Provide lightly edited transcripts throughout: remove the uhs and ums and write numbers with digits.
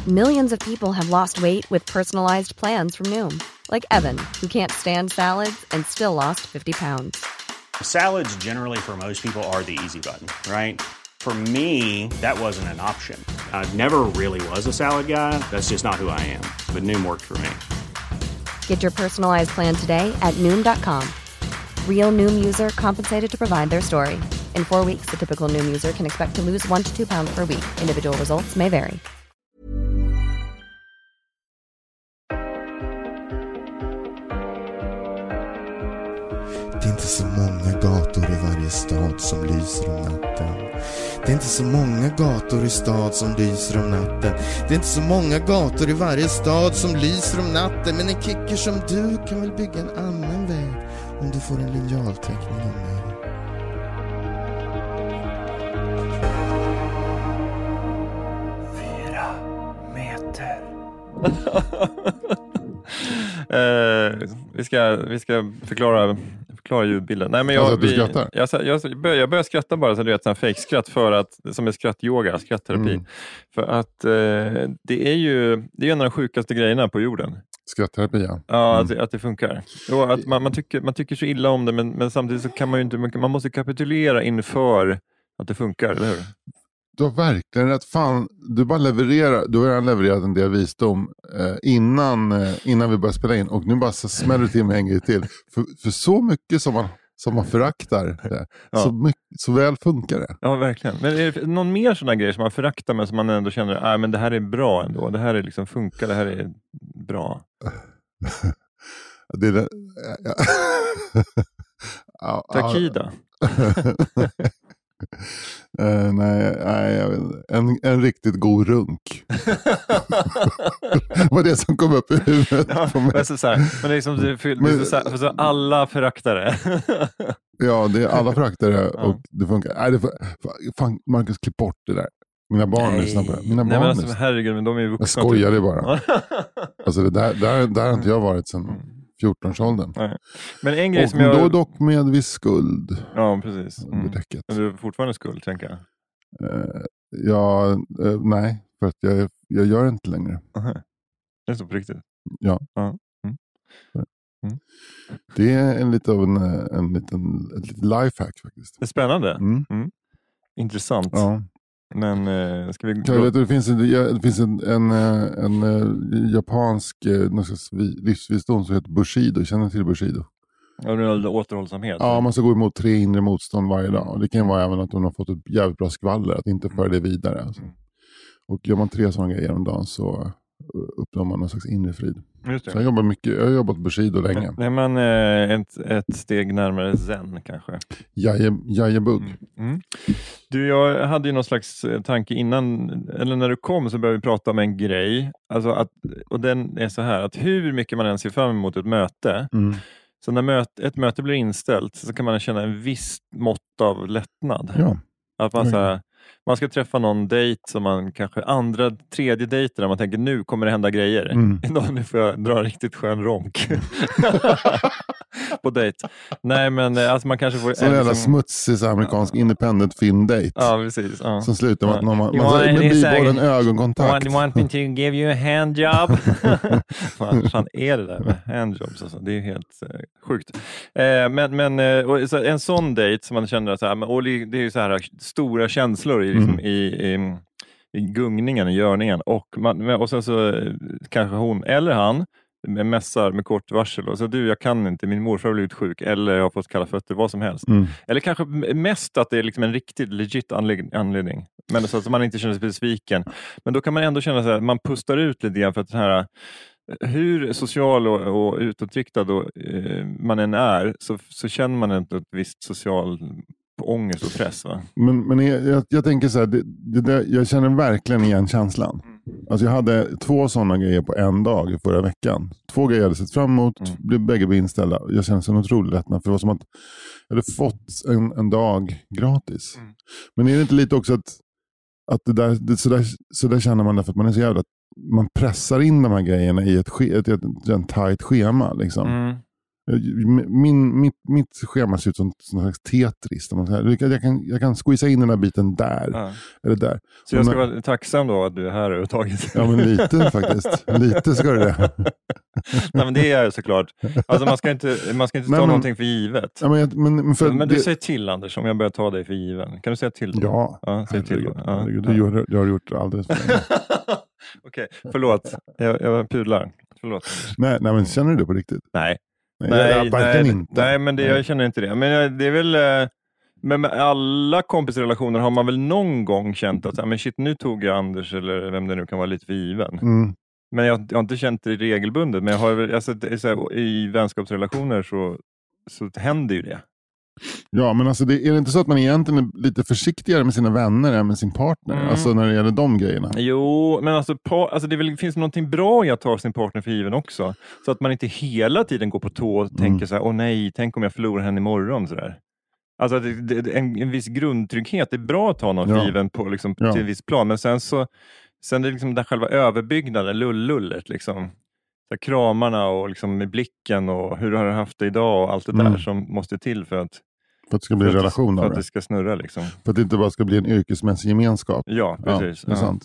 Millions of people have lost weight with personalized plans from Noom. Like Evan, who can't stand salads and still lost 50 pounds. Salads generally for most people are the easy button, right? For me, that wasn't an option. I never really was a salad guy. That's just not who I am. But Noom worked for me. Get your personalized plan today at Noom.com. Real Noom user compensated to provide their story. In 4 weeks, the typical Noom user can expect to lose 1 to 2 pounds per week. Individual results may vary. Det är inte så många gator i varje stad som lyser om natten. Det är inte så många gator i stad som lyser om natten. Det är inte så många gator i varje stad som lyser om natten. Men en kicker som du kan väl bygga en annan väg om du får en linjalteckning av mig. Vi ska förklara ljudbilden. Nej, men jag börjar skratta bara så det är ett sånt fake-skratt för att, som är skrattyoga, skrattterapi. För att det är ju en av de sjukaste grejerna på jorden. Skrattterapi, ja. Ja, att det funkar. Och att man tycker så illa om det, men samtidigt så kan man ju inte, man måste kapitulera inför att det funkar, eller hur? Du har verkligen rätt. Fan, du har redan levererat en del visdom innan vi började spela in. Och nu bara så smäller du till med en grej till. För så mycket som man föraktar det, ja. Så väl funkar det. Ja, verkligen. Men är det någon mer sådana grejer som man föraktar men som man ändå känner, men det här är bra ändå. Det här är liksom funkar, det här är bra. Det är det. Takida. Nej, jag vet inte. En riktigt god runk. Var det som kom upp i huvudet på mig. Men det är som för alla föraktare. Ja, det är alla föraktare och det funkar. Nej, fan, Marcus, klipp bort det där. Mina barn lyssnar på det. Mina barn alltså, herregud, men de är ju vuxna. Jag skojar det bara. Alltså det där har inte jag varit sedan 14-årsåldern. Nej. Men en grej som då dock med viss skuld. Ja, precis. Men du är fortfarande skuld, tänker jag. Nej, för att jag gör det inte längre. Det är så på riktigt? Ja. Det är en liten lifehack faktiskt. Det är spännande. Intressant. Ja. Men ska vi... Det finns en japansk livsvisdom som heter Bushido. Känner du till Bushido? Ja, det är återhållsamhet. Ja, man ska gå emot 3 inre motstånd varje dag. Och det kan vara även att de har fått ett jävligt bra skvaller. Att inte föra det vidare. Alltså. Och gör man 3 sådana grejer om dagen så uppnår man någon slags inre frid. Just det. Så jag har jobbat Bushido länge. Nej, men ett steg närmare zen kanske. Jajebugg. Du, jag hade ju någon slags tanke innan, eller när du kom så började vi prata om en grej. Alltså och den är så här, att hur mycket man än ser fram emot ett möte, så när ett möte blir inställt så kan man känna en viss mått av lättnad. Ja. Att man ska träffa någon dejt som man kanske tredje dejten där man tänker nu kommer det hända grejer. Nu får jag dra riktigt skön ronk. På dejt. Nej, men alltså man kanske får... Så en jävla smutsig amerikansk independent film date. Ja, precis. Ja. Som slutar med att man med bibehållen ögonkontakt. You want me to give you a handjob? Fan är det där med handjobs? Alltså? Det är helt sjukt. Men så en sån dejt som man känner så här, och det är ju så här stora känslor i gungningen, i görningen. Och sen så kanske hon eller han mässar med kort varsel och så jag kan inte, min morfar har blivit sjuk eller jag har fått kalla fötter, vad som helst. Eller kanske mest att det är liksom en riktigt legit anledning. Men så att man inte känner sig besviken. Men då kan man ändå känna så här, man pustar ut lite grann för att den här, hur social och utåtriktad man än är så känner man ett visst social ångest och press, va? Men jag tänker så här, jag känner verkligen igen känslan. Alltså jag hade 2 sådana grejer på en dag i förra veckan. 2 grejer jag hade sett fram emot, bägge blev inställda. Jag kände så otroligt lättnad, för det var som att jag hade fått en dag gratis. Men är det inte lite också att så där känner man därför att man är så jävla, man pressar in de här grejerna i ett tajt schema liksom. Mitt schema ser ut som en slags Tetris. Jag kan squeeza in den här biten där. Eller där. Så jag ska vara tacksam då att du är här överhuvudtaget. Ja, men lite faktiskt. Lite ska det. Nej, men det är ju såklart. Alltså man ska inte ta någonting för givet. Ja, men du säger till, Anders, om jag börjar ta dig för given. Kan du säga till då? Ja, säg till då. Du har gjort alldeles för länge. Okej, förlåt. Jag pudlar. Förlåt. Nej, men känner du det på riktigt? Nej, inte. Nej, men jag känner inte det. Men det är väl... Men med alla kompisrelationer har man väl någon gång känt att men shit, nu tog jag Anders eller vem det nu kan vara lite för given. Men jag har inte känt det regelbundet. Men jag har alltså, i vänskapsrelationer så händer ju det. Ja, men alltså är det inte så att man egentligen är lite försiktigare med sina vänner än med sin partner? Alltså när det gäller de grejerna. Jo, men alltså det finns någonting bra i att ta sin partner för given också. Så att man inte hela tiden går på tå och tänker så här, åh nej, tänk om jag förlorar henne imorgon. Sådär. Alltså en viss grundtrygghet är bra att ta någon för given på, liksom, till en viss plan. Men sen är det liksom den själva överbyggnaden, lullet liksom. Så kramarna och liksom med blicken och hur har du haft det idag och allt det där som måste till för att det ska bli en relation. För att det ska snurra liksom. För att det inte bara ska bli en yrkesmässig gemenskap. Ja, precis. Det är sant.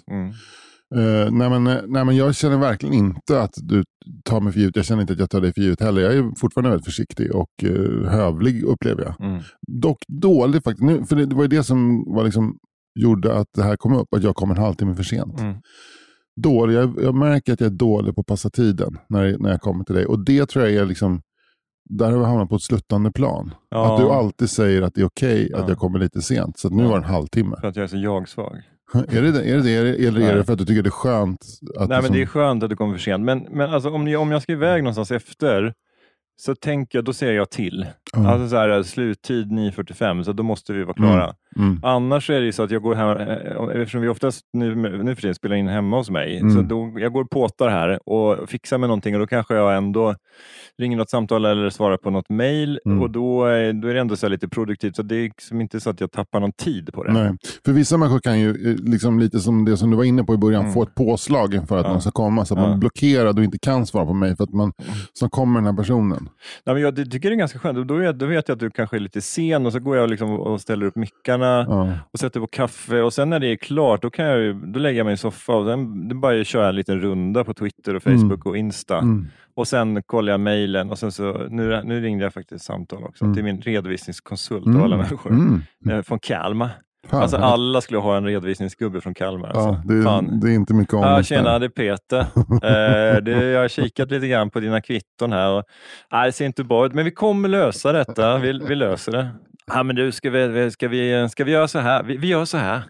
Nej, men jag känner verkligen inte att du tar mig för givet. Jag känner inte att jag tar dig för givet heller. Jag är fortfarande väldigt försiktig och hövlig, upplever jag. Dock dålig faktiskt. Nu, för det var ju det som var liksom, gjorde att det här kom upp. Att jag kom en halvtimme för sent. Dålig. Jag märker att jag är dålig på att passa tiden när jag kommer till dig. Och det tror jag är liksom, där har vi hamnat på ett sluttande plan. Att du alltid säger att det är okej att jag kommer lite sent. Så att nu var det en halvtimme. För att jag är så jag-svag. Är det eller är det för att du tycker det är skönt? Att nej, men det är skönt att du kommer för sent. Men alltså, om jag ska iväg någonstans efter, så tänker jag, då säger jag till. Alltså så här, sluttid 9:45, så då måste vi vara klara. Annars är det ju så att jag går hem, eftersom vi oftast nu för tiden spelar in hemma hos mig, så då, jag går och påtar här och fixar med någonting, och då kanske jag ändå ringer något samtal eller svarar på något mejl, och då är det ändå så här lite produktivt, så det är liksom inte så att jag tappar någon tid på det. Nej, för vissa människor kan ju liksom lite som det som du var inne på i början, få ett påslag inför att man ska komma, så att man blockerar och inte kan svara på mig för att man så kommer den här personen. Nej, men jag tycker det är ganska skönt. Då vet jag att du kanske är lite sen, och så går jag liksom och ställer upp mickarna och sätter på kaffe, och sen när det är klart då lägger jag mig i soffan och sen bara kör jag en liten runda på Twitter och Facebook och Insta. Och sen kollar jag mejlen, och sen så nu ringde jag faktiskt samtal också till min redovisningskonsult av alla människor från Kalmar. Alltså alla skulle ha en redovisningsgubbe från Kalmar. Alltså. Det är inte mycket om. Tjena, det är Peter. Jag har kikat lite grann på dina kvitton här. Och, det ser inte bra ut, men vi kommer lösa detta. Vi löser det. Ja, men du, ska vi göra så här? Vi gör så här.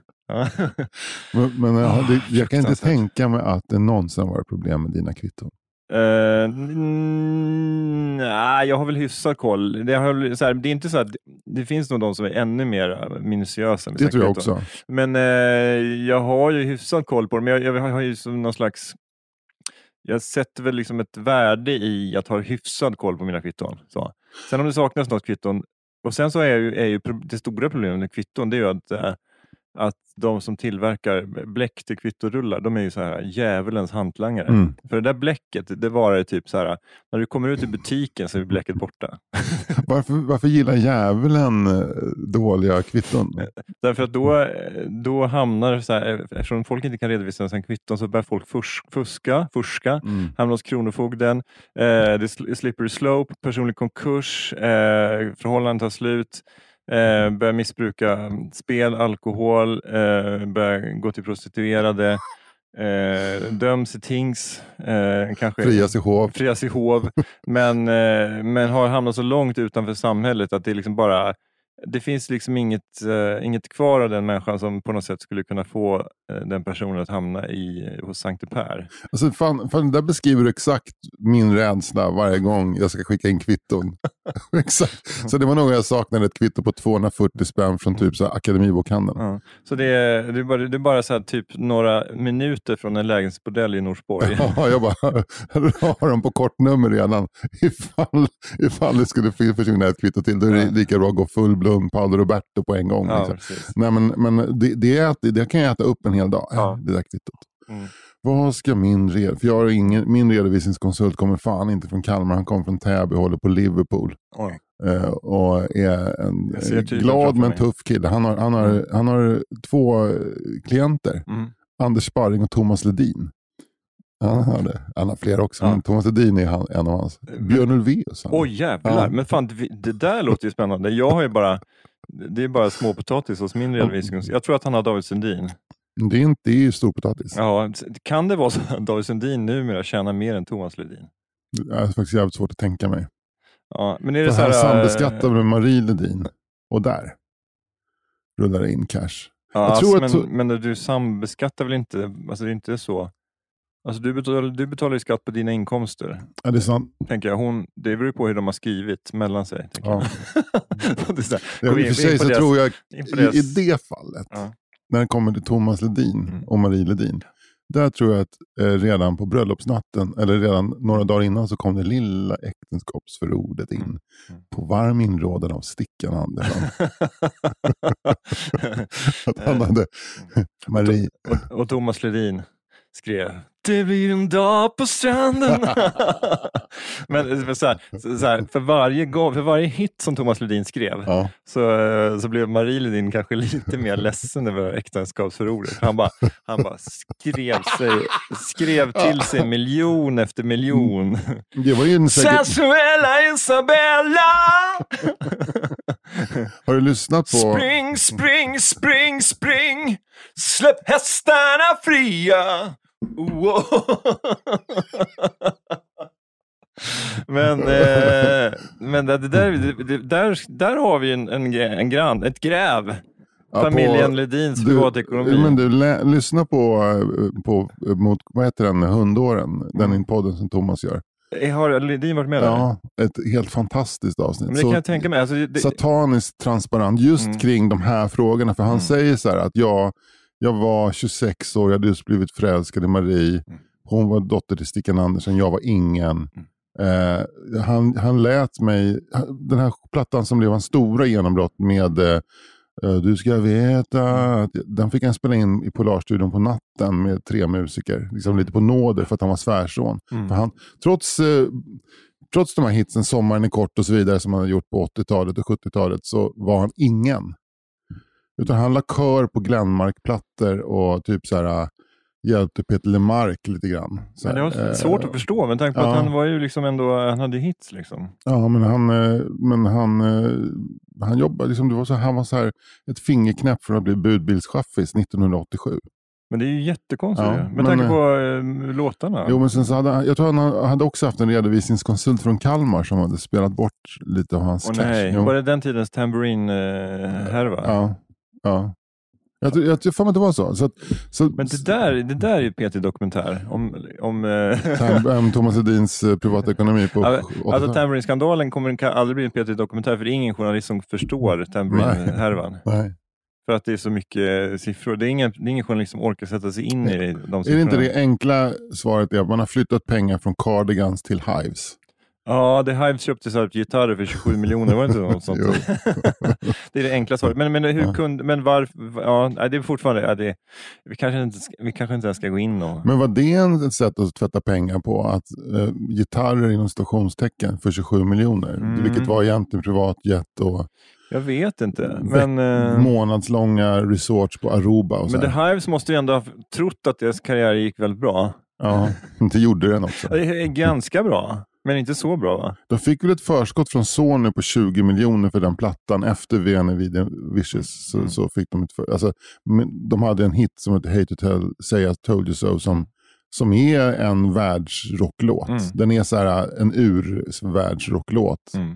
Men jag kan inte tänka mig att det någonsin var ett problem med dina kvitton. Nej, jag har väl hyfsad koll. Det är inte så att det finns nog de som är ännu mer minutiösa. Det tror jag också. Men jag har ju hyfsad koll på det. Men jag har ju som någon slags... Jag sätter väl liksom ett värde i att ha hyfsad koll på mina kvitton. Så. Sen om det saknas något kvitton... Och sen så är ju det stora problemet med kvitton, det är ju att de som tillverkar bläck till kvittorullar, de är ju så här djävulens hantlangare. För det där bläcket, det var det typ så här, när du kommer ut i butiken så är bläcket borta. Varför gillar djävulen dåliga kvitton? Därför att då hamnar så här, eftersom folk inte kan redovisa sen kvitton, så börjar folk fuska, hamnar hos kronofogden, det slipper slope, personlig konkurs, förhållanden tar slut, börjar missbruka spel, alkohol, börjar gå till prostituerade, döms i tings, kanske frias i hov, men har hamnat så långt utanför samhället att det liksom bara, det finns liksom inget kvar av den människan som på något sätt skulle kunna få den personen att hamna hos Sankte Per. Alltså fan, där beskriver du exakt min rädsla varje gång jag ska skicka in kvitton. Exakt. Så det var nog jag saknade ett kvitto på 240 spänn från typ så här akademibokhandeln. Ja. Så det är bara så här, typ några minuter från en lägenhetsbordell i Norsborg. Ja, jag bara har dem på kortnummer redan. Ifall det skulle försvinna ett kvitto till, då är det lika bra att gå full blom Paolo Roberto på en gång. Ja, liksom. Nej, men det kan jag äta upp en hel dag, det där kvittot. vad ska för jag har min redovisningskonsult kommer fan inte från Kalmar, han kommer från Täby och håller på Liverpool. Oj. Och är en glad men tuff kille. Han har 2 klienter. Anders Sparring och Thomas Ledin. Han har flera också, men Thomas Ledin är en av hans. Björn Ulvaeus. Jävlar, men fan det där låter ju spännande. Jag har ju det är bara småpotatis hos min redovisning. Jag tror att han har David Sundin. Det är ju storpotatis. Ja, kan det vara så att David Sundin numera tjänar mer än Thomas Ledin? Det är faktiskt jävligt svårt att tänka mig. Ja, men är det så här sambeskattar med Marie Ledin och där rullar det in cash. Ja, men du sambeskattar väl inte, alltså det är inte så. Alltså du betalar ju skatt på dina inkomster. Ja, det är sant. Tänker jag, det beror på hur de har skrivit mellan sig. Ja. I och för sig så tror jag i det fallet, när det kommer till Thomas Ledin och Marie Ledin, där tror jag att redan på bröllopsnatten, eller redan några dagar innan, så kom det lilla äktenskapsförordet in på varm inrådan av Stickan Andersson. Att han hade Marie. Och Thomas Ledin skrev: det blir en dag på stranden. Men så här, för varje hit som Thomas Ledin skrev, så blev Marie Ledin kanske lite mer ledsen över äktenskapsförordet. Han bara skrev till sig miljon efter miljon. Det var ju en Sensuella Isabella. Har du lyssnat på Spring, spring, spring, spring. Släpp hästarna fria. Wow. Men där har vi ett gräv. Familjen Ledins privatekonomi. Men du lyssna på mot, vad heter den, Hundåren, den podden som Thomas gör. Har Ledin varit med där? Ja, ett helt fantastiskt avsnitt. Men det kan jag tänka mig. Alltså, sataniskt transparent just kring de här frågorna. För han säger så här att jag var 26 år, jag hade just blivit förälskad i Marie. Hon var dotter till Stickan Andersson, jag var ingen. Han lät mig, den här plattan som blev hans stora genombrott med Du ska veta, att den fick han spela in i Polarstudion på natten med 3 musiker. Liksom lite på nåder för att han var svärson. För han, trots de här hitsen Sommaren är kort och så vidare som han hade gjort på 80-talet och 70-talet, så var han ingen. Utan han la kör på Glenmark-plattor och typ så här hjälpte Peter Lemark lite grann. Så men det var svårt att förstå, men tanke på att han var ju liksom ändå, han hade hits liksom. Ja, men han jobbade liksom, det var så, han var så här ett fingerknäpp för att bli budbilschaffis 1987. Men det är ju jättekonstigt. Ja, men tanke på låtarna. Jo, men sen så jag tror han hade också haft en redovisningskonsult från Kalmar som hade spelat bort lite av hans cash. Nej, var det den tidens tambourine-härva? Ja. Jag tror fan att det var så. Men det där är ju PT-dokumentär om Thomas Ledins privatekonomi på alltså Tambourine-skandalen kan aldrig bli en PT-dokumentär, för det är ingen journalist som förstår Tambourine-härvan. Nej. För att det är så mycket siffror. Det är ingen journalist som orkar sätta sig in i de siffrorna. Är det inte det enkla svaret är att man har flyttat pengar från Cardigans till Hives? Ja, Hives köpte så här gitarrer för 27 miljoner, var det inte något sånt? Det är det enkla svaret. Men hur kunde, men varför, ja, det är fortfarande, vi kanske inte ens ska gå in och... Men var det ett sätt att tvätta pengar på, att gitarrer inom stationstecken för 27 miljoner, vilket var egentligen privatjet och... Jag vet inte, men... månadslånga resorts på Aruba och så. Men The Hives måste ju ändå ha trott att deras karriär gick väldigt bra. Ja, det gjorde den också. Det är ganska bra. Men inte så bra, va? De fick väl ett förskott från Sony på 20 miljoner för den plattan efter VN Vicious. Så fick de alltså, de hade en hit som heter Hate to Say I Told You So som är en världsrocklåt. Den är så här en urvärldsrocklåt.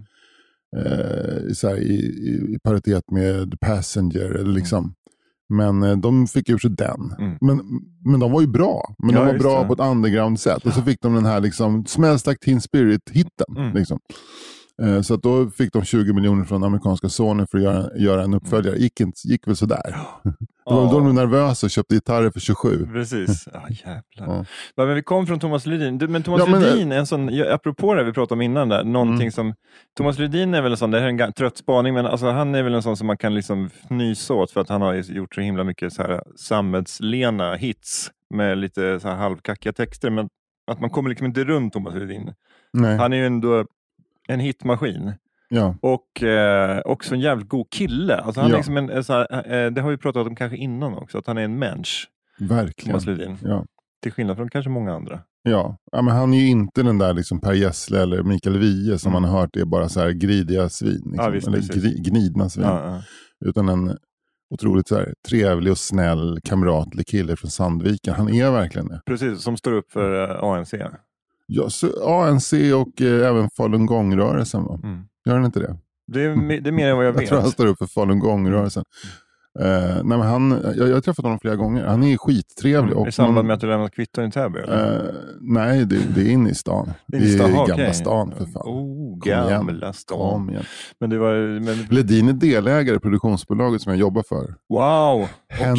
Så här, i paritet med The Passenger eller liksom. Men de fick ju den. Men de var ju bra. Men de var bra på ett underground sätt. Och så fick de den här liksom Smells Like Teen Spirit-hitten. Liksom. Så att då fick de 20 miljoner från amerikanska Sony för att göra en uppföljare. Gick väl sådär. Då var de nervösa och köpte gitarrer för 27. Precis. Jävlar. Men vi kom från Thomas Ledin. Men Thomas Ledin är en sån, apropå det vi pratade om innan där, någonting som, Thomas Ledin är väl en sån, det här är en trött spaning, men alltså, han är väl en sån som man kan liksom fnysa åt för att han har gjort så himla mycket så här sammetslena hits med lite så här halvkackiga texter, men att man kommer liksom inte runt Thomas Ledin. Nej. Han är ju ändå en hitmaskin. Ja. Och också en jävligt god kille. Alltså han är liksom det har vi pratat om kanske innan också, att han är en människa. Verkligen. Thomas Ledin. Ja. Till skillnad från kanske många andra. Ja, men han är ju inte den där liksom Per Gessle eller Mikael Wiehe som man har hört är bara så här gridiga svin. Liksom, Ja, visst, eller gnidna svin. Ja. Utan en otroligt så här, trevlig och snäll, kamratlig kille från Sandviken. Han är verkligen det. Precis, som står upp för ANC. Ja, så ANC och även Falungongrörelsen va? Gör han inte det? Det är mer än vad jag vet. Jag tror han står upp för Falungongrörelsen. Nej, men jag har träffat honom flera gånger. Han är skittrevlig. Och i samband med att du lämnat kvitton i Täby? Nej, det är inne i stan. Det är Gamla stan för fan. Gamla stan. Men det var... Ledin är delägare i produktionsbolaget som jag jobbar för. Wow!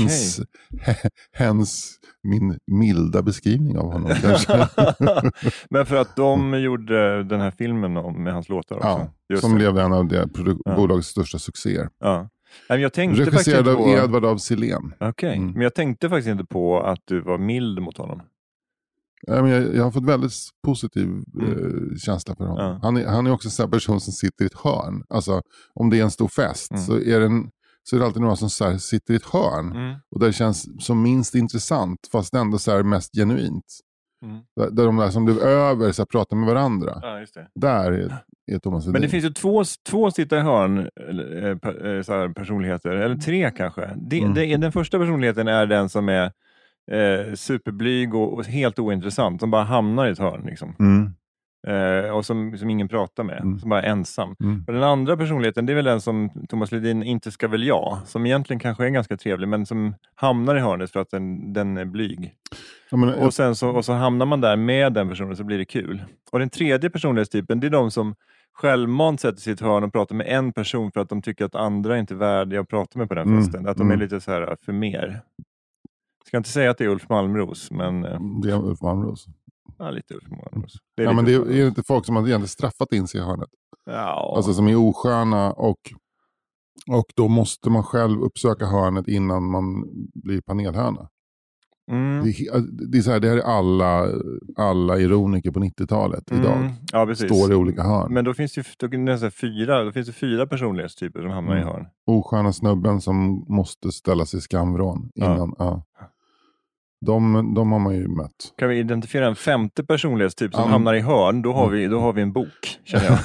Hens min milda beskrivning av honom kanske. Men för att de gjorde den här filmen med hans låtar också. Ja, som blev en av det bolagets största succéer. Ja. Men jag tänkte regisserad av på... Edvard af Sillén. Okej. Men jag tänkte faktiskt inte på att du var mild mot honom. Jag har fått väldigt positiv känsla för honom. Han är också en sån person som sitter i ett hörn. Alltså om det är en stor fest så är det alltid några som så här, sitter i ett hörn. Och där det känns som minst intressant fast ändå så här mest genuint. Där de där som blev över så här, pratar med varandra. Ja, just det. Där är Thomas Ledin. Men det finns ju två sitta i hörn så här, personligheter. Eller tre kanske. Den första personligheten är den som är superblyg och helt ointressant. Som bara hamnar i ett hörn liksom. Och som ingen pratar med. Som bara är ensam. Och den andra personligheten, det är väl den som Thomas Ledin inte ska väl jag. Som egentligen kanske är ganska trevlig. Men som hamnar i hörnet för att den är blyg. Ja, men, och så hamnar man där med den personen så blir det kul. Och den tredje personlighetstypen, det är de som självmant sätter sig i ett hörn och pratar med en person för att de tycker att andra inte är värdiga att prata med på den festen. Att de är lite så här för mer. Jag ska inte säga att det är Ulf Malmros, men... Det är Ulf Malmros. Ja, lite Ulf Malmros. Men det är inte folk som har egentligen straffat in sig i hörnet. Ja. Alltså som är osköna och då måste man själv uppsöka hörnet innan man blir panelhörna. Det är så här, det här är alla ironiker på 90-talet idag. Ja, precis. Står i olika hörn. Men då finns det fyra personlighetstyper som hamnar i hörn. Osköna snubben som måste ställa sig i skamvrån innan. Ja. De har man ju mött. Kan vi identifiera en femte personlighetstyp som hamnar i hörn, då har vi en bok, känner jag.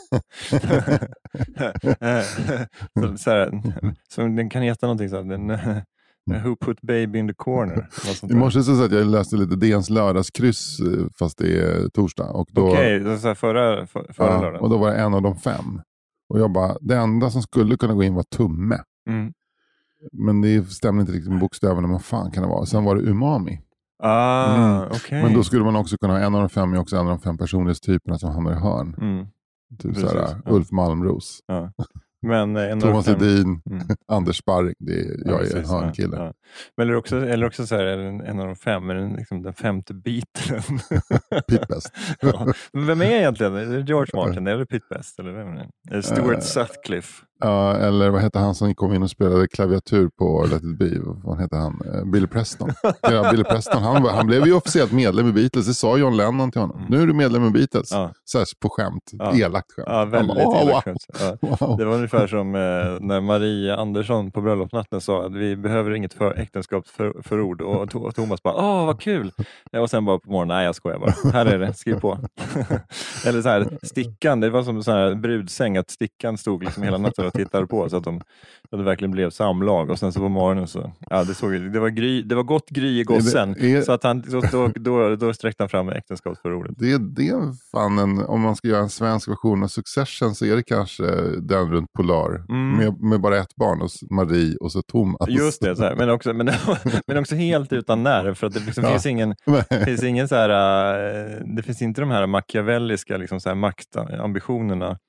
så den kan heta någonting så här, Who put baby in the corner? I morse så att jag läste lite DNs lördagskryss fast det är torsdag. Okej, det är så här förra lördagen. Och då var det en av de 5. Och jag bara, det enda som skulle kunna gå in var tumme. Men det stämmer inte riktigt med bokstäverna, men vad fan kan det vara? Sen var det umami. Okay. Men då skulle man också kunna ha en av de 5 är också en av de 5 personlighetstyperna som hamnar i hörn. Typ såhär, Ulf Malmros. Ja. Men Thomas Ledin, Anders Sparring, jag är en hörnkille. Ja. Men eller också så här, en av de 5 är liksom den femte biten. Pete Best. Ja. Men vem är egentligen? Är det George Martin eller Pete Best? Eller vem är det? Stuart Sutcliffe. Ja, eller vad heter han som kom in och spelade klaviatur på Let It Be? Vad heter han? Billy Preston. Ja, Billy Preston. Han blev ju officiellt medlem i Beatles. Det sa John Lennon till honom. Nu är du medlem i Beatles. Så här, på skämt. Elakt skämt. Ja, väldigt elakt skämt. Ja. Wow. Det var ungefär som när Maria Andersson på bröllopsnatten sa att vi behöver inget äktenskapsförord. Och Thomas bara, vad kul. Och sen bara på morgonen, nej jag skojar bara. Här är det, skriv på. Eller så här, stickan. Det var som så här brudsäng, att stickan stod liksom hela natten och tittade på så att det verkligen blev samlag. Och sen så på morgonen så det var gott gry i gossen. Så att han då sträckte han fram äktenskapsförordet. Det är fan om man ska göra en svensk version av Succession så är det kanske den runt Polar med bara ett barn och Marie och så Thomas. Just det, så här. Men också helt utan nerv för att det liksom finns ingen så här, det finns inte de här machiavelliska liksom så här maktambitionerna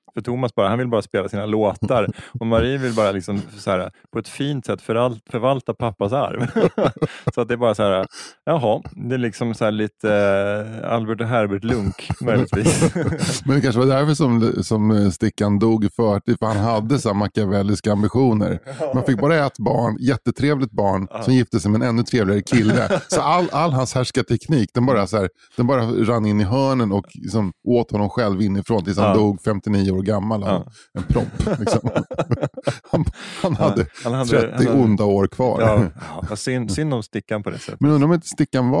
För Thomas han vill bara spela sina låtar och Marie vill bara liksom så här, på ett fint sätt förvalta pappas arv. Så att det är bara så här, jaha, det är liksom så här lite Albert och Herbert Lunk möjligtvis. Men det kanske var därför som Stickan dog i förtid, för han hade så machiavelliska ambitioner. Man fick bara ett barn, jättetrevligt barn, som gifte sig med en ännu trevligare kille. Så all hans härskarteknik, den bara rann in i hörnen och liksom åt honom själv inifrån tills han dog 59 år gammal. En propp. Liksom. Han hade 30 onda år kvar. Ja, synd om Stickan på det sättet. Men undrar om inte Stickan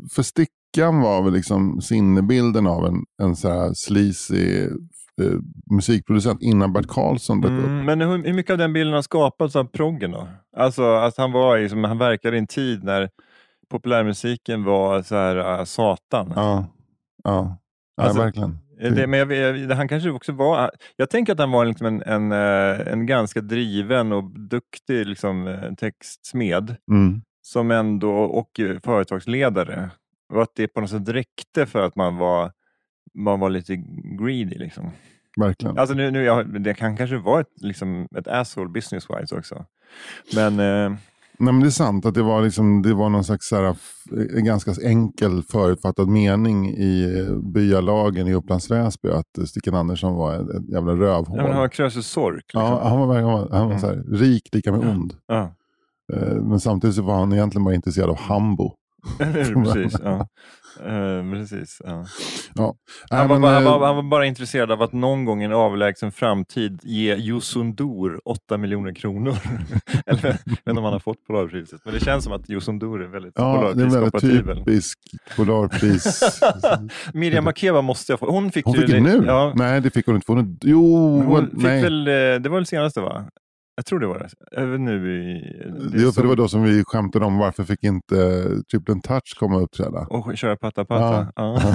var väl liksom sinnebilden av en så här sleazy musikproducent innan Bert Karlsson dök upp. Men hur mycket av den bilden har skapats av proggen då? Alltså att han verkade i en tid när populärmusiken var så här satan. Ja, alltså, verkligen. Han kanske också var, jag tänker att han var liksom en ganska driven och duktig liksom, textsmed som ändå, och företagsledare, och att det på något sätt räckte för att man var lite greedy liksom. Verkligen. Alltså det kan kanske vara ett asshole business-wise också. Men nej, men det är sant att det var någon slags så här, en ganska enkel förutfattad mening i byalagen i Upplands Väsby att Stickan Andersson var ett jävla rövhål. Ja, men han var Krösus Sork. Liksom. Ja, han var så här, rik lika med ond. Ja. Men samtidigt så var han egentligen bara intresserad av hambo. Precis, ja. Precis, ja. Ja. Han var bara intresserad av att någon gång i en avlägsen framtid ge Josundur 8 miljoner kronor. Eller jag vet inte om han har fått Polarpriset. Men det känns som att Josundur är väldigt Polarpriskompatibel. Det är väldigt typisk Polarpris. Miriam Makeba måste jag få. Hon fick det nu? Ja. Nej, det fick hon inte. Hon fick väl, det var det senaste va? Jag tror det var det. Även nu det var då som vi skämtade om varför fick inte Triple Touch komma och uppträda. Och köra patta. Ja.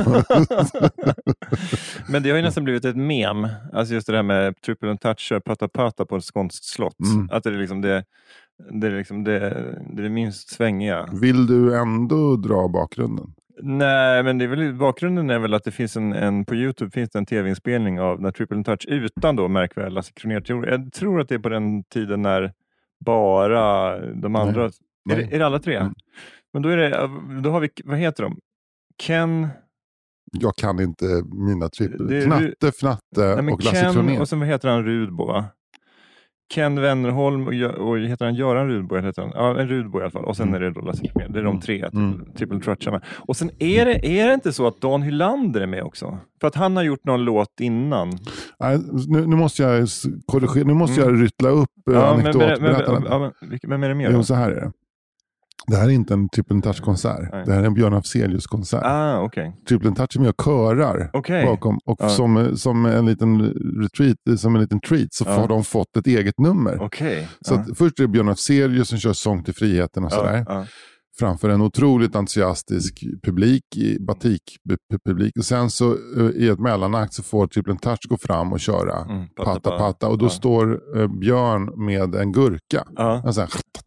Men det har ju nästan blivit ett mem. Alltså just det här med Triple Touch kör patta på ett skånskt slott. Att det är liksom det är det minst svängiga. Vill du ändå dra bakgrunden? Nej, men det är väl, bakgrunden är väl att det finns på YouTube finns det en tv-inspelning av när Triple Touch utan då märkvärdiga Lasse Kronér. Jag tror att det är på den tiden när bara de andra... Nej. Är det alla tre? Men då har vi, vad heter de? Ken... Jag kan inte mina trippel. Knatte, Fnatte och Lasse Kronér. Och sen vad heter han? Rudbo va? Ken Wennerholm och heter han Göran Rudbo? Ja, en Rudbo i alla fall. Och sen är det då Lasse Kronér. Det är de tre Triple Toucharna. Och sen är det inte så att Dan Hylander är med också? För att han har gjort någon låt innan. Nej, nu måste jag korrigera. Nu måste jag ryttla upp anekdotberättandet. Vem är det mer? Jo, så här är det. Det här är inte en Triple Touch-konsert. Det här är en Björn Afzelius-konsert. Okay. Triple Touch är med och körar bakom. Och som en liten retreat, som en liten treat, så har de fått ett eget nummer. Så att först är det Björn Afzelius som kör Sång till friheten och sådär. Framför en otroligt entusiastisk publik, batikpublik. Och sen så i ett mellanakt så får Triple Touch gå fram och köra patta. Och då står Björn med en gurka. Alltså,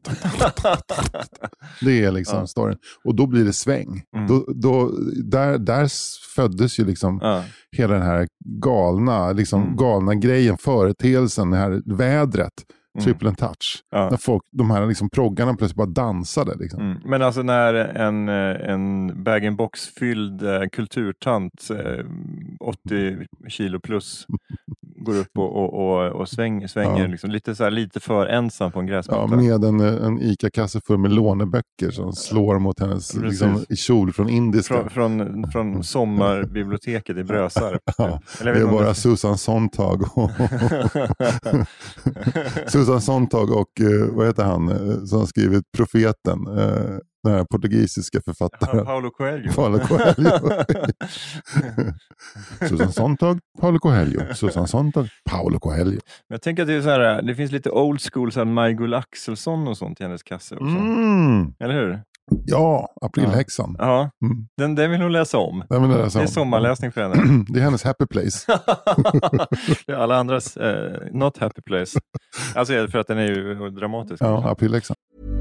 det är liksom storyn. Och då blir det sväng. Där föddes ju liksom hela den här galna grejen, företeelsen, det här vädret. Triple Touch. När de här liksom proggarna plötsligt bara dansade. Liksom. Men alltså när en bag-in-box fylld kulturtant 80 kilo plus går upp och svänger liksom, lite för ensam på en gräsmatta. Med en ICA-kasse full med låneböcker som slår mot hennes liksom, kjol från indiska. Från sommarbiblioteket i Brösarp. Det är bara Susan Sontag Susan Sontag och vad heter han som har skrivit Profeten, den här portugisiska författaren. Paulo Coelho. Susan Sontag, Paulo Coelho. Susan Sontag, Paulo Coelho. Men jag tänker att det är så här, det finns lite old school, så här Majgull Axelsson och sånt i hennes kasse också. Eller hur? Ja, Aprilhäxan. Ja, den vill hon läsa om. Det är sommarläsning för henne. Det är hennes happy place. Det är alla andras not happy place. Alltså för att den är ju dramatisk. Ja, Aprilhäxan.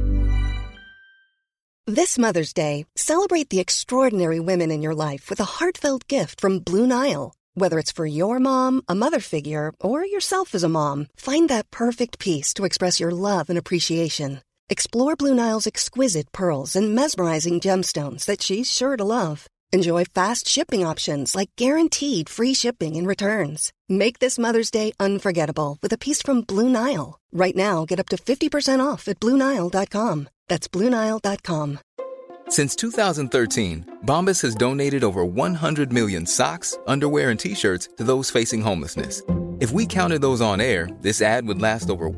This Mother's Day, celebrate the extraordinary women in your life with a heartfelt gift from Blue Nile. Whether it's for your mom, a mother figure, or yourself as a mom, find that perfect piece to express your love and appreciation. Explore Blue Nile's exquisite pearls and mesmerizing gemstones that she's sure to love. Enjoy fast shipping options like guaranteed free shipping and returns. Make this Mother's Day unforgettable with a piece from Blue Nile. Right now, get up to 50% off at BlueNile.com. That's BlueNile.com. Since 2013, Bombas has donated over 100 million socks, underwear, and T-shirts to those facing homelessness. If we counted those on air, this ad would last over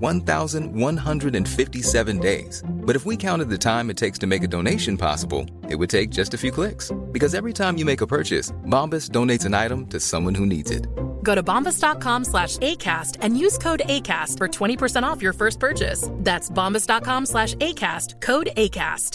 1,157 days. But if we counted the time it takes to make a donation possible, it would take just a few clicks. Because every time you make a purchase, Bombas donates an item to someone who needs it. Go to bombas.com/ACAST and use code ACAST for 20% off your first purchase. That's bombas.com/ACAST, code ACAST.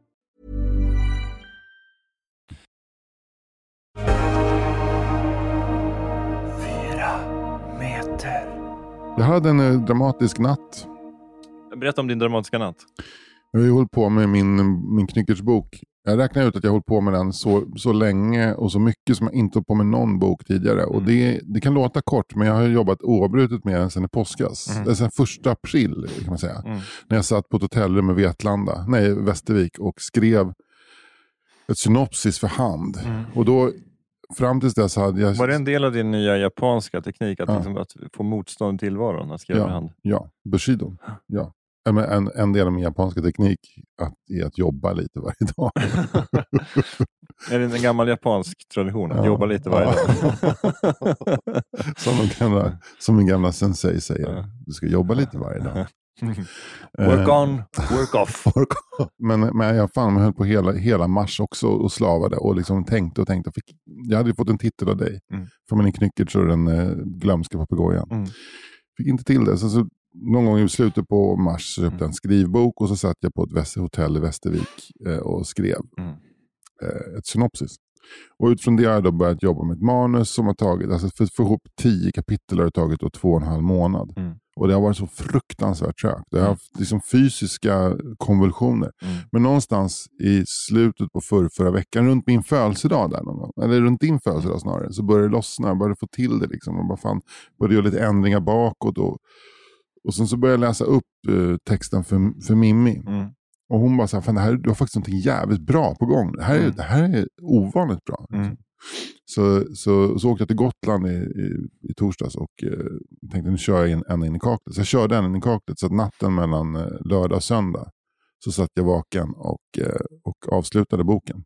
Jag hade en dramatisk natt. Berätta om din dramatiska natt. Jag har ju hållit på med min knyckersbok. Jag räknar ut att jag har hållit på med den så länge och så mycket som jag inte hållit på med någon bok tidigare. Och det kan låta kort, men jag har jobbat oavbrutet med den sedan i påskas. Det är sedan 1 april kan man säga. När jag satt på ett hotellrum i Västervik och skrev ett synopsis för hand. Och då fram tills dess hade jag... Var det en del av din nya japanska teknik att få motstånd till tillvaron att skriva för hand? Ja, Bushido. Ja. En del av min japanska teknik är att jobba lite varje dag. Är det en gammal japansk tradition att jobba lite varje dag? Som min gamla sensei säger. Du ska jobba lite varje dag. Work on, work off. Men jag höll på hela mars också och slavade och liksom tänkte. Jag hade ju fått en titel av dig. För min knyckert så den glömska papegojan. Fick inte till det. Så någon gång i slutet på mars så köpte jag en skrivbok och så satt jag på ett hotell i Västervik och skrev ett synopsis. Och utifrån det har jag då börjat jobba med ett manus som har tagit, alltså för att få ihop 10 kapitel har det tagit 2,5 månad. Och det har varit så fruktansvärt trögt. Det har haft liksom fysiska konvulsioner. Men någonstans i slutet på förra veckan, runt min födelsedag där någon gång, eller runt din födelsedag snarare, så började det lossna. Jag började få till det liksom. Och började göra lite ändringar bakåt. Och sen så började jag läsa upp texten för Mimmi. Och hon bara så här, fan, du har faktiskt någonting jävligt bra på gång. Det här är ovanligt bra. Så åkte jag till Gotland i torsdags och tänkte nu kör jag en in i kaklet. Så jag körde en in i kaklet, så att natten mellan lördag och söndag så satt jag vaken och avslutade boken.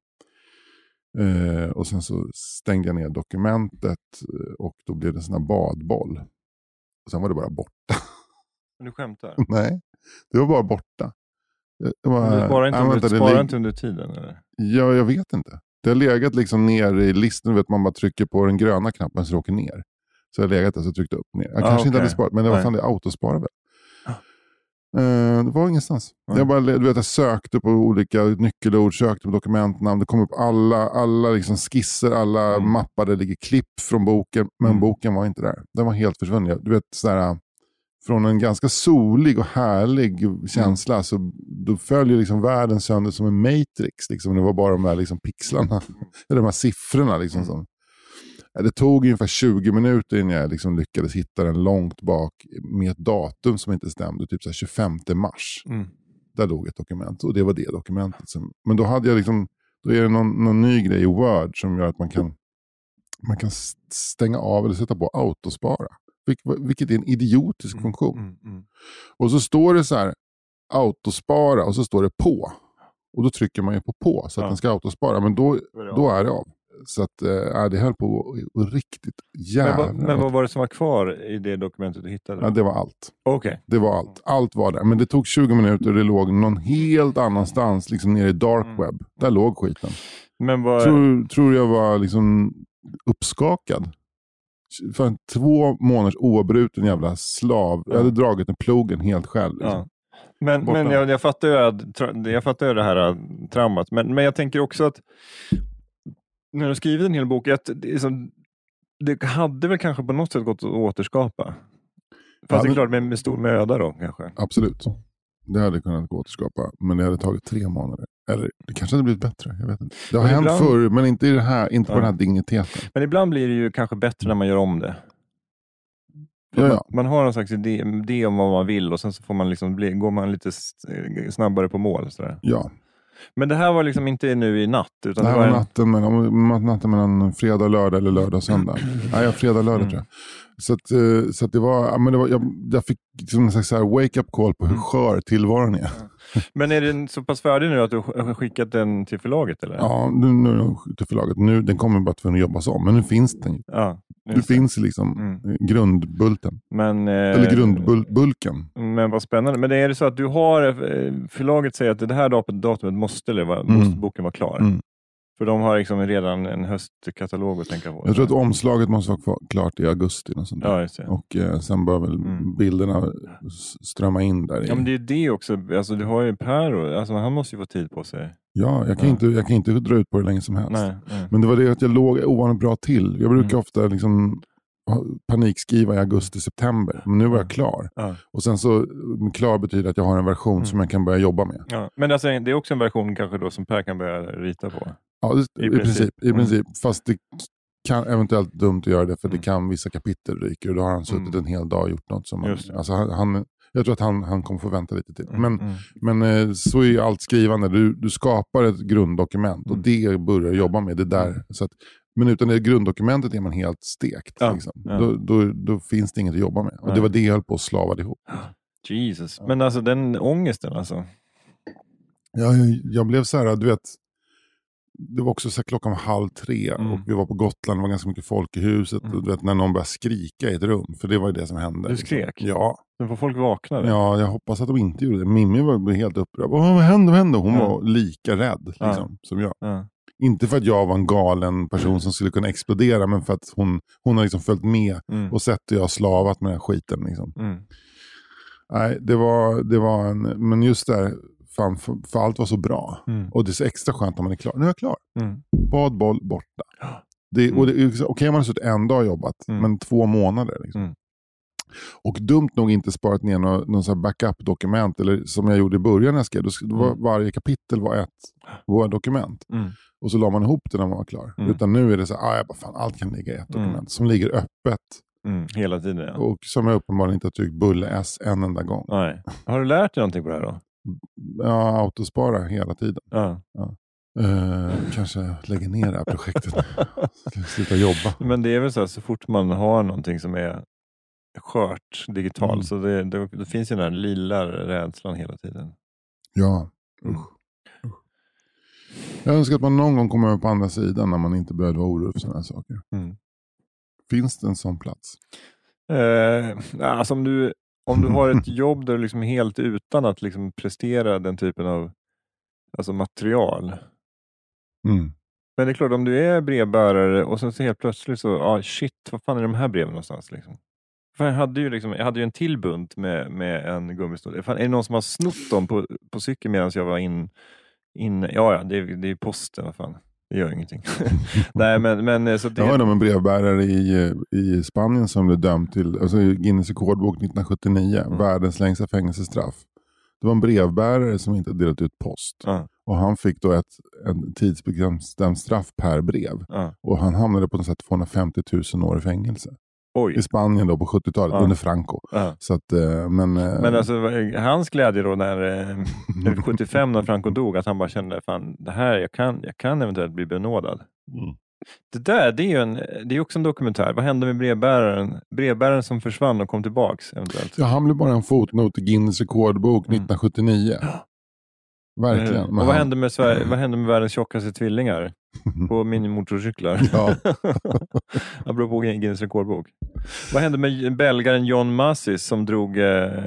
Och sen så stängde jag ner dokumentet och då blev det en sån här badboll. Och sen var det bara borta. Men du skämtar? Nej, det var bara borta. Du sparar inte under tiden? Eller? Ja, jag vet inte. Det har legat liksom ner i listan, man bara trycker på den gröna knappen så det åker ner. Så jag har legat där så tryckte upp ner. Jag kanske inte hade sparat, men det var fan det autospara väl. Det var ingenstans. Jag bara, jag sökte på olika nyckelord, sökte på dokumentnamn. Det kom upp alla liksom skisser, alla mappar, det ligger klipp från boken. Men boken var inte där. Den var helt försvunnen. Du vet, sådär, från en ganska solig och härlig känsla så då följer liksom världen sönder som en Matrix. Liksom. Det var bara de här liksom pixlarna, de här siffrorna. Liksom, som. Det tog ungefär 20 minuter innan jag liksom lyckades hitta den långt bak med ett datum som inte stämde. Typ så här 25 mars. Där låg ett dokument och det var det dokumentet. Men då hade jag liksom, då är det någon ny grej i Word som gör att man kan stänga av eller sätta på autospara. Vilket är en idiotisk funktion. Och så står det så här autospara och så står det på. Och då trycker man ju på så att den ska autospara. Men då är det av. Så att det höll på riktigt jävla. Men vad var det som var kvar i det dokumentet du hittade? Ja, det var allt. Okay. Det var allt. Allt var där. Men det tog 20 minuter och det låg någon helt annanstans liksom nere i dark web. Där låg skiten. Men tror jag var liksom uppskakad. För 2 månaders oavbruten jävla slav. Jag hade dragit en plogen helt själv. Liksom. Ja. Men jag fattar ju det här traumat. Men jag tänker också att när du skrivit en hel bok, att det hade väl kanske på något sätt gått att återskapa. Fast det är klart med stor möda då kanske. Absolut. Det hade kunnat gå att återskapa, men det hade tagit 3 månader. Eller det kanske hade blivit bättre, jag vet inte. Det har Men hänt ibland... förr, men inte, i det här, inte på den här digniteten. Men ibland blir det ju kanske bättre när man gör om det. Ja. Man har en slags idé om vad man vill och sen så får man liksom går man lite snabbare på mål. Sådär. Ja. Men det här var liksom inte nu i natt. Utan det här var natten mellan fredag och lördag eller lördag och söndag. Nej, fredag och lördag tror jag. Så att det var, men det var jag fick liksom en slags wake-up call på hur skör tillvaron är. Men är den så pass färdig nu att du har skickat den till förlaget? Eller? Ja, nu till förlaget. Nu, den kommer bara att jobbas om, men nu finns den ju. Ja, det finns liksom grundbulten. Eller grundbulken. Men vad spännande. Men är det så att du har, förlaget säger att det här datumet måste boken vara klar? Mm. För de har liksom redan en höstkatalog att tänka på. Jag tror att omslaget måste vara klart i augusti. Och, sånt ja, just det. Och sen bör väl bilderna strömma in där. Ja, men det är det också. Alltså, du har ju Per, alltså, han måste ju få tid på sig. Ja, jag kan inte dra ut på det länge som helst. Nej. Men det var det att jag låg ovanligt bra till. Jag brukar ofta liksom panikskriva i augusti-september. Men nu var jag klar. Ja. Och sen så klar betyder att jag har en version som jag kan börja jobba med. Ja. Men alltså, det är också en version kanske då som Per kan börja rita på. Ja, i princip. Fast det kan eventuellt dumt att göra det för det kan vissa kapitel ryker. Och då har han suttit en hel dag och gjort något som alltså jag tror att han kommer få vänta lite till. Men så är ju allt skrivande. Du skapar ett grunddokument och det börjar jobba med det där. Så att, men utan det grunddokumentet är man helt stekt. Ja. Liksom. Då finns det inget att jobba med. Och det var det jag höll på att slava ihop. Jesus. Men alltså den ångesten alltså. Ja, jag blev så här, du vet. Det var också så här, klockan var 2:30 och vi var på Gotland, det var ganska mycket folk i huset. Och du vet, när någon började skrika i ett rum, för det var ju det som hände. Du skrek? Liksom. Ja. Men får folk vakna? Ja, jag hoppas att de inte gjorde det. Mimmi var helt upprörd. Vad hände? Hon var lika rädd liksom, som jag. Ja. Inte för att jag var en galen person som skulle kunna explodera, men för att hon har liksom följt med och sett hur jag har slavat med den här skiten. Liksom. Nej, det var men just där, fan, för allt var så bra. Och det är så extra skönt om man är klar. Nu är jag klar. Badboll borta. Okej, man har suttit en dag jobbat, men 2 månader. Liksom. Och dumt nog inte sparat ner någon sån här backup-dokument, eller som jag gjorde i början när jag skrev. Varje kapitel var ett Word-dokument. Och så la man ihop det när man var klar. Utan nu är det så här, allt kan ligga i ett dokument som ligger öppet. Hela tiden, ja. Och som jag uppenbarligen inte har tryckt Bulle S en enda gång. Nej. Har du lärt dig någonting på det här då? Ja, autospara hela tiden. Ja. Kanske lägga ner det här projektet. Sluta jobba. Men det är väl så fort man har någonting som är skört digitalt så det finns ju den här lilla rädslan hela tiden. Ja. Jag önskar att man någon gång kommer över på andra sidan när man inte behöver vara orolig för sådana här saker. Finns det en sån plats? Alltså om du har ett jobb där du liksom är helt utan att liksom prestera den typen av material. Men det är klart, om du är brevbärare och sen så helt plötsligt så, shit, vad fan är de här breven någonstans liksom? För jag hade ju en till bunt med en gummistol. Är det någon som har snott dem på cykeln medan jag var in det är posten, vad fan. Det gör ingenting. Nej, men så det... Jag hörde om en brevbärare i Spanien som blev dömd till Guinness rekordbok 1979, världens längsta fängelsestraff. Det var en brevbärare som inte delat ut post. Och han fick då en tidsbegränsad straff per brev. Och han hamnade på något sätt 250 000 år i fängelse. Oj. I Spanien då på 70-talet under Franco. Så att, men alltså hans glädje då när 75 när Franco dog, att han bara kände fan, det här jag kan eventuellt bli benådad. Det där, det är ju också en dokumentär. Vad hände med brevbäraren som försvann och kom tillbaks eventuellt? Ja, han blev bara en fotnot i Guinness rekordbok 1979. Verkligen. Och vad hände med världens tjockaste tvillingar på minimotorcyklar? Ja. Apropå Guinness rekordbok. Vad hände med belgaren John Massis som drog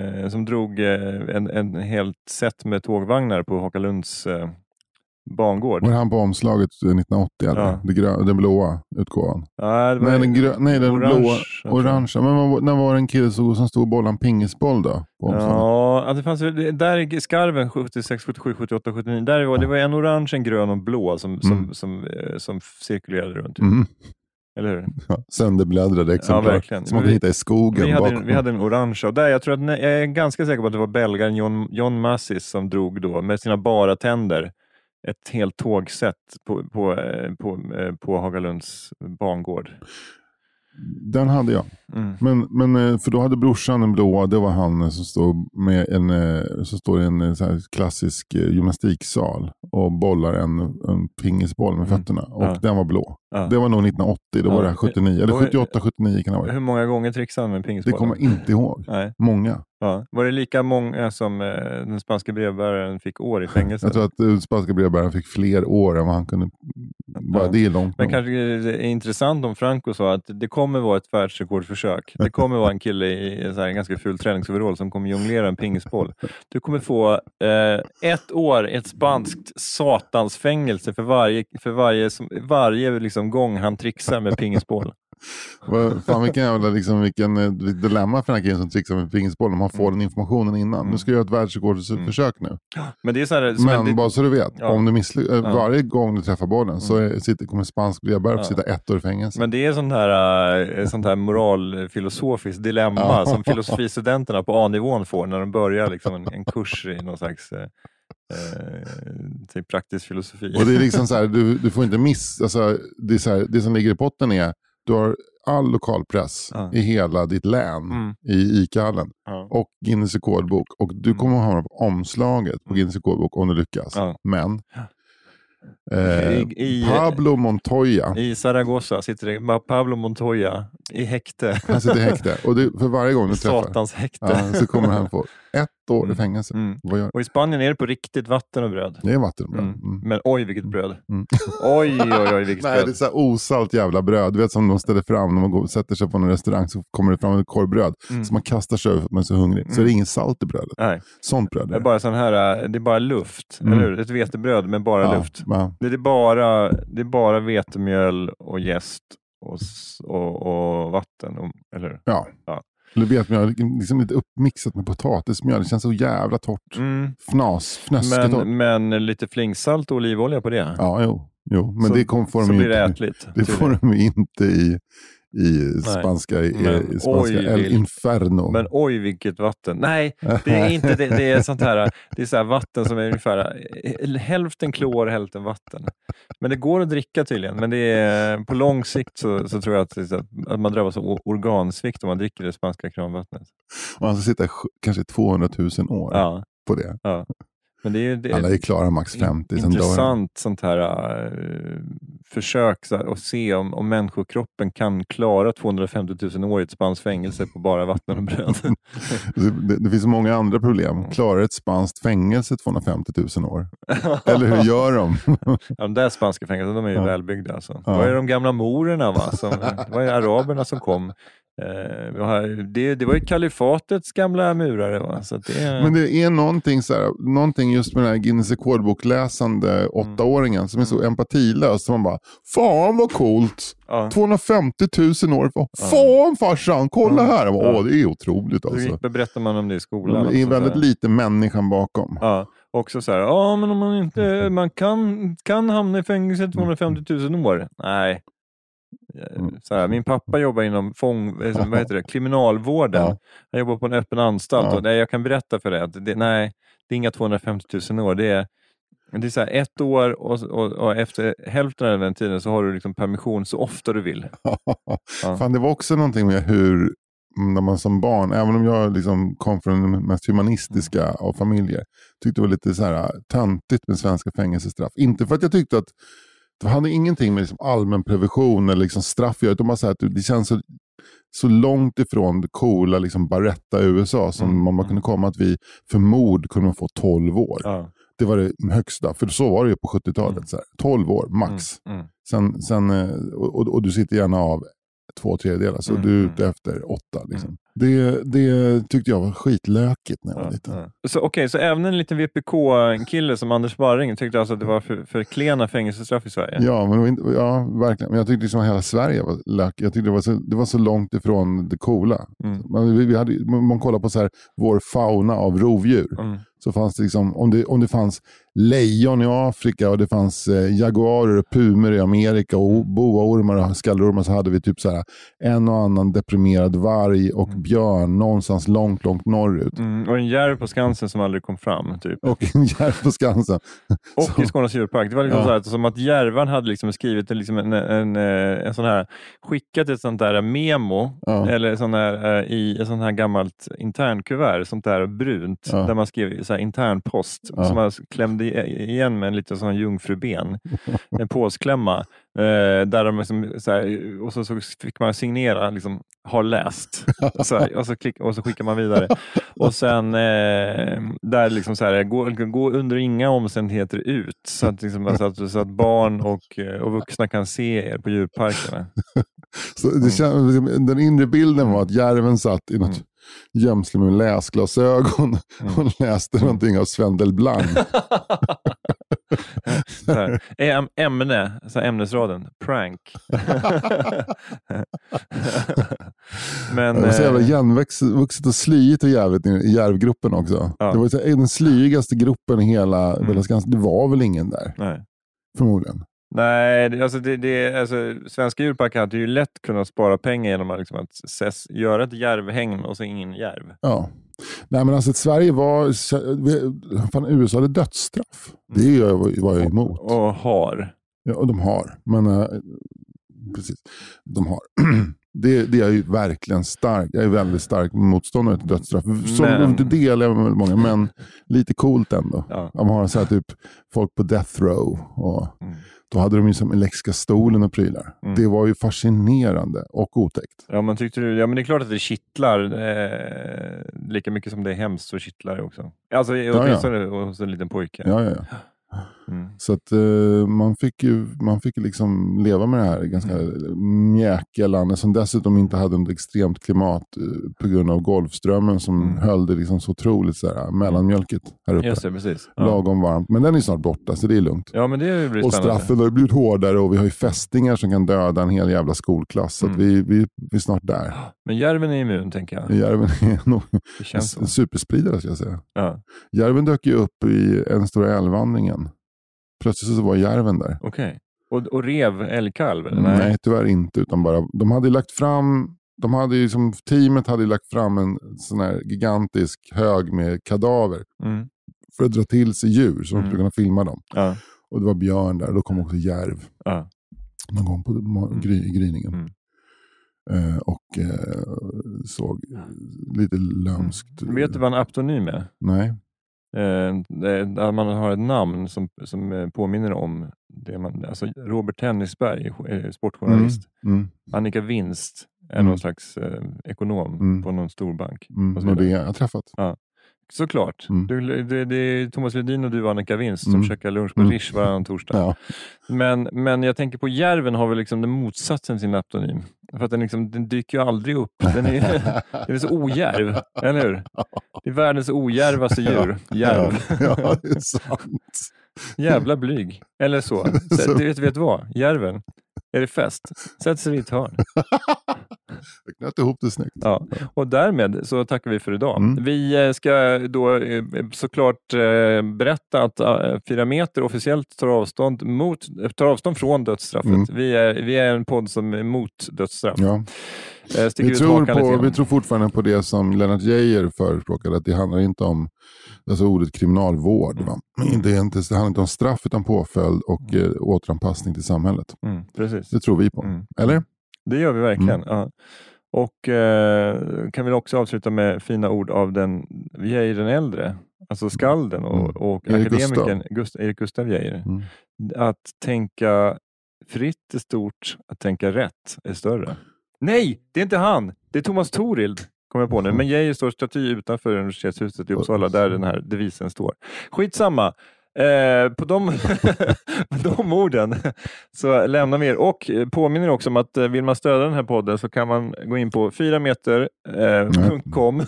en helt set med tågvagnar på Hakalunds bangård? Var han på omslaget 1980? Ja. Den blåa utgåvan? Ja, den blåa, orangea. Men när var det en kille som stod och bollade en pingisboll då? Ja, det fanns där i skarven 76, 77, 78, 79. Det var en orange, en grön och en blå som cirkulerade runt. eller hur? Ja, sönderbläddrade exemplar. Verkligen. Som man kan hitta i skogen. Vi hade en orange. Och där, jag är ganska säker på att det var belgaren John Massis som drog då med sina bara tänder ett helt tågsätt på Hagalunds bangård. Den hade jag. Men för då hade brorsan en blå, det var han som stod med så står det en så här klassisk gymnastiksal och bollar en pingisboll med fötterna. Och den var blå. Det var nog 1980, då var det 79. Eller 78, 79 kan det vara. Hur många gånger trixade han med en pingisboll? Det kommer jag inte ihåg. Nej. Många. Ja. Var det lika många som den spanska brevbäraren fick år i fängelse? Jag tror att den spanska brevbäraren fick fler år än vad han kunde. Bara det är långt. Men kanske det är intressant om Franco sa att det kommer vara ett världsrekordförsök. Det kommer vara en kille i en ganska ful träningsoverall som kommer jonglera en pingisboll. Du kommer få 1 år ett spanskt satansfängelse för varje liksom gång han trixar med pingisboll. Fan vilken dilemma för den här killen som trixar med pingisboll om han får den informationen innan. Nu ska jag göra ett världsrekordförsök nu. Men det är så här, bara så du vet, om du varje gång du träffar bollen så kommer spansk brevbärare sitta 1 år i fängelse. Men det är sånt här moralfilosofiskt dilemma som filosofistudenterna på A-nivån får när de börjar liksom en kurs i någon slags praktisk filosofi. Och det är liksom så här, du får inte det som ligger i potten är du har all lokalpress i hela ditt län i ICA-hallen och Guinness rekordbok och du kommer att hamna på omslaget på Guinness rekordbok om du lyckas. Men Pablo Montoya i Zaragoza sitter Pablo Montoya i häkte. Han sitter i häkte och för varje gång du träffar satans häkte så kommer han få 1 år i fängelse. Och i Spanien är det på riktigt vatten och bröd. Det är vatten och bröd. Men oj vilket bröd. Oj vilket Nej, bröd. det är så här osalt jävla bröd. Du vet som de ställer fram när man går och sätter sig på en restaurang så kommer det fram ett korvbröd så man kastar sig över för man är så hungrig. Så är det ingen salt i brödet. Nej. Sånt bröd. Det är bara sån här, det är bara luft. Eller hur? Ett vetebröd med bara luft. Ja. Det är bara vetemjöl och jäst och vatten. Eller? Ja. Eller vetemjöl liksom lite uppmixat med potatismjöl. Det känns så jävla torrt. Fnösketort. Men lite flingsalt och olivolja på det. Ja, jo. Men det får de blir det ätligt. Det får de inte i spanska El Inferno. Men oj vilket vatten. Nej, det är inte det är sånt här. Det är så här vatten som är ungefär hälften klor, hälften vatten. Men det går att dricka tydligen. Men det är, på lång sikt så tror jag att man drabbas av organsvikt om man dricker det spanska kranvattnet. Och han ska sitta kanske 200 000 år på det. Ja. Men alla är klara max 50. Intressant sånt här försök att se om människokroppen kan klara 250 000 år i ett spanskt fängelse på bara vatten och bröd. Det finns många andra problem. Klarar ett spanskt fängelse 250 000 år? Eller hur gör de? De där spanska fängelserna, de är ju välbyggda. Alltså. Det var ju de gamla morerna det var ju araberna som kom. Det var ju kalifatets gamla murare. Va? Så Men det är någonting just med den här Guinness rekordbokläsande 8-åringen som är så empatilös. Som man bara, fan vad coolt! 250 000 år. Fan farsan, kolla här! Det är otroligt alltså. Hur berättar man om det i skolan? Det är väldigt lite människan bakom. Ja. Också så här, men om man inte man kan hamna i fängelse 250 000 år. Nej. Så här, min pappa jobbar inom kriminalvården. Han jobbar på en öppen anstalt och jag kan berätta för dig att det är inga 250 000 år. Det är så här 1 år och efter hälften av den tiden så har du liksom permission så ofta du vill. Fan, det var också någonting med hur när man som barn, även om jag liksom kom från den mest humanistiska av familjer, tyckte det var lite så här töntigt med svenska fängelsestraff. Inte för att jag tyckte att det hade ingenting med liksom allmän prevention eller liksom straff utan bara så här att det känns så långt ifrån det coola liksom Barretta USA som man kunde komma att vi för mord kunde få 12 år. Det var det högsta, för så var det ju på 70-talet. Så här, 12 år, max. Sen, och du sitter gärna av 2/3, så du är ute efter 8 liksom. Det tyckte jag var skitlökigt när jag var liten. Så även en liten VPK-kille som Anders Barring tyckte alltså att det var för klena fängelsestraff i Sverige? Ja, verkligen. Men jag tyckte liksom hela Sverige var lökigt. Jag tyckte det var så långt ifrån det coola. Man kollar på så här, vår fauna av rovdjur. så fanns det liksom, om det fanns lejon i Afrika och det fanns jaguarer och pumer i Amerika och boaormar och skallormar, så hade vi typ så här en och annan deprimerad varg och björn någonstans långt, långt norrut. Och en järv på Skansen som aldrig kom fram. Typ. Och en järv på Skansen. Och i Skånes djurpark. Det var liksom så här, som att järvan hade liksom skrivit liksom en sån här, skickat ett sånt där memo eller sån här, i ett sånt här gammalt internkuvert, sånt där brunt, där man skrev så här internpost som man klämde igen med en liten sån jungfruben, en påsklämma, där de liksom, så här, och så fick man signera liksom, har läst så här, och så skickar man vidare och sen där liksom så här, gå under inga omständigheter ut så att, liksom, så att barn och vuxna kan se er på djurparkerna. Så den inre bilden var att järven satt i något gömsle med läsglasögon och läste någonting av Sven Delblanc. Ämne, så ämnesraden, prank. Men det var så jävla igenvuxet och slyigt och jävligt i järvgruppen också. Ja. Det var så, den slyigaste gruppen i hela Skansen. Det var väl ingen där? Nej. Förmodligen. Nej, alltså svenska djurparker hade ju lätt kunnat spara pengar genom att, liksom, att göra ett järvhägn och så ingen järv. Ja. Nej, men alltså Sverige USA hade dödsstraff. Det var jag emot. Och har. Ja, och de har. Men precis, de har. Det är ju verkligen stark. Jag är väldigt stark motståndare till dödsstraff. Det delar jag med många, men lite coolt ändå. Ja. De har så här typ folk på death row och då hade de ju som elektriska stolen och prylar. Det var ju fascinerande och otäckt. Ja, men tyckte du, men det är klart att det kittlar lika mycket som det är hemskt, så kittlar det också. Alltså åtminstone hos en liten pojke. Ja. Så att man fick liksom leva med det här ganska mjäkiga landet som dessutom inte hade ett extremt klimat på grund av Golfströmmen som höll det liksom så otroligt så här, mellanmjölkigt här uppe. Just det, precis. Ja. Lagom varmt. Men den är snart borta, så det är lugnt. Ja, men det är ju och straffen har blivit hårdare och vi har ju fästingar som kan döda en hel jävla skolklass. Så att vi är snart där. Men järven är immun, tänker jag. Järven är nog en superspridare, ska jag säga. Ja. Järven dök ju upp i en stora älvvandringen. Plötsligt så var järven där. Okej. Och rev älgkalv? Eller? Nej, tyvärr inte. Utan bara, teamet hade lagt fram en sån här gigantisk hög med kadaver. För att dra till sig djur så de skulle kunna filma dem. Ja. Och det var björn där. Då kom också järv. Ja. Någon gång på gryningen. Och såg lite lömskt. Vet du vad en aptonym är? Nej. Där man har ett namn som påminner om det alltså Robert Tennisberg, sportjournalist. Annika Winst är någon slags ekonom på någon storbank. Och det jag har träffat. Ja. Såklart. Det är Thomas Ledin och du och Annika Winst som käkar lunch på Rish varannan torsdag. Ja. Men jag tänker på järven har väl liksom den motsatsen till en aptonym. För att den dyker ju aldrig upp. Den är så ojärv, eller hur? Det är världens ojärvaste djur. Järv. Ja, det är sant. Jävla blyg. Eller så. Du vet vad? Järven. Är det fest? Sätt sig i ett hörn. Jag knöt ihop det snyggt. Ja. Och därmed så tackar vi för idag. Vi ska då såklart berätta att 4 meter officiellt tar avstånd från dödsstraffet. Vi är en podd som är emot dödsstraff. Ja. Vi tror fortfarande på det som Lennart Geijer förespråkade, att det handlar inte om ordet kriminalvård. Va? Det handlar inte om straff utan påföljd och återanpassning till samhället. Precis. Det tror vi på. Eller? Det gör vi verkligen. Ja. Och kan vi också avsluta med fina ord av Geijer den äldre. Alltså skalden och akademikern Erik Gustav Geijer. Att tänka fritt är stort, att tänka rätt är större. Nej, det är inte han. Det är Thomas Torild, kommer jag på nu. Men Geijer står staty utanför universitetshuset i Uppsala där den här devisen står. Skitsamma. På de orden så lämnar vi er och påminner också om att vill man stödja den här podden så kan man gå in på 4meter.com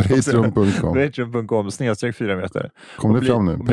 patreon.com/4 meter. Kom det fram nu?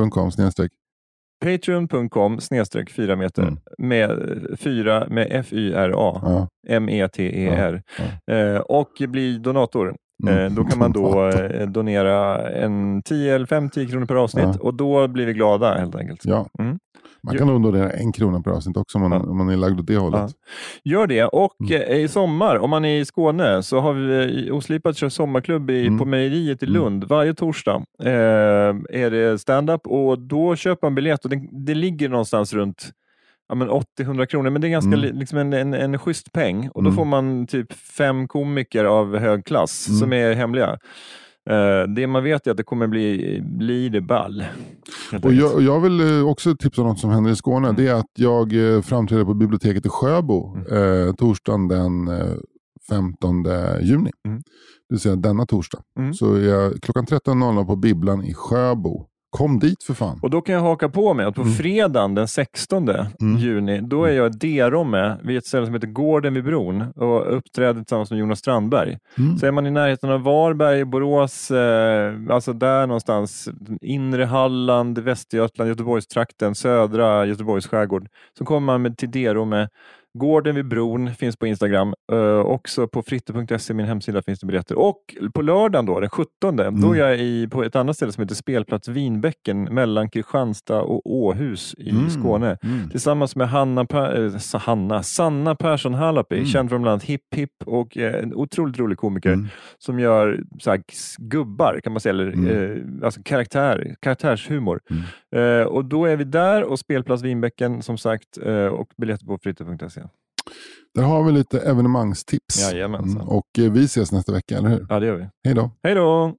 Patreon.com/4 meter med 4 med FYRA METER och bli donator. Då kan man då donera en 10 eller 5-10 kronor per avsnitt och då blir vi glada helt enkelt. Ja. Man kan nog donera 1 krona per avsnitt också om man är lagd åt det hållet. Gör det. Och i sommar, om man är i Skåne, så har vi Oslipat kör sommarklubb på Mejeriet i Lund. Varje torsdag är det stand-up och då köper man biljett och det ligger någonstans runt 80-100 kronor, men det är ganska liksom en schysst peng. Och då får man typ 5 komiker av hög klass som är hemliga. Det man vet är att det kommer bli lideball. Och jag vill också tipsa om något som händer i Skåne. Det är att jag framträder på biblioteket i Sjöbo torsdagen den 15 juni. Det vill säga denna torsdag. Så är jag klockan 13.00 på Bibblan i Sjöbo. Kom dit för fan. Och då kan jag haka på med att på fredagen den 16 juni, då är jag med vid ett ställe som heter Gården vid bron och uppträder tillsammans med Jonas Strandberg. Så är man i närheten av Varberg, Borås, alltså där någonstans, inre Halland, Västergötland, Göteborgstrakten, södra Göteborgs skärgård, så kommer man till Dero med Gården vid bron, finns på Instagram. Också på fritte.se, min hemsida, finns det biljetter. Och på lördagen då, den 17, då är jag på ett annat ställe som heter Spelplats Vinbäcken mellan Kristianstad och Åhus i Skåne. Tillsammans med Sanna Persson Halapi, känd från bland annat Hipp Hipp och en otroligt rolig komiker som gör så här, gubbar kan man säga, eller alltså karaktärshumor. Och då är vi där och Spelplats Vinbäcken som sagt, och biljetter på fritte.se. Där har vi lite evenemangstips. Jajamensan. Och vi ses nästa vecka, eller hur? Ja, det gör vi. Hej då. Hej då!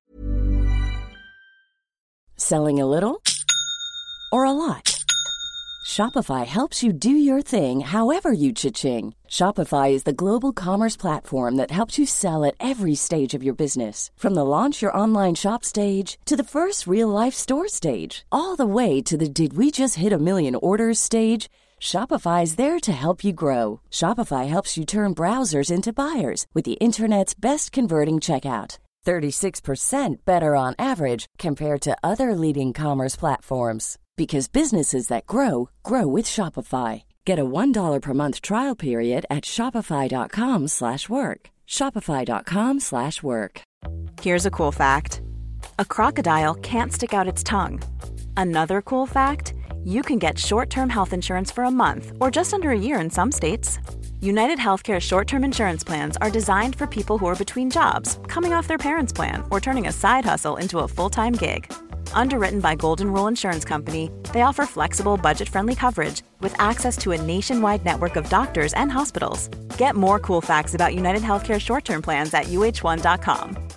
Selling a little or a lot? Shopify helps you do your thing however you cha-ching. Shopify is the global commerce platform that helps you sell at every stage of your business. From the launch your online shop stage to the first real-life store stage. All the way to the did we just hit a million orders stage. Shopify is there to help you grow. Shopify helps you turn browsers into buyers with the internet's best converting checkout. 36% better on average compared to other leading commerce platforms. Because businesses that grow, grow with Shopify. Get a $1 per month trial period at shopify.com/work. Shopify.com/work. Here's a cool fact. A crocodile can't stick out its tongue. Another cool fact, you can get short-term health insurance for a month or just under a year in some states. United Healthcare short-term insurance plans are designed for people who are between jobs, coming off their parents' plan, or turning a side hustle into a full-time gig. Underwritten by Golden Rule Insurance Company, they offer flexible, budget-friendly coverage with access to a nationwide network of doctors and hospitals. Get more cool facts about United Healthcare short-term plans at uh1.com.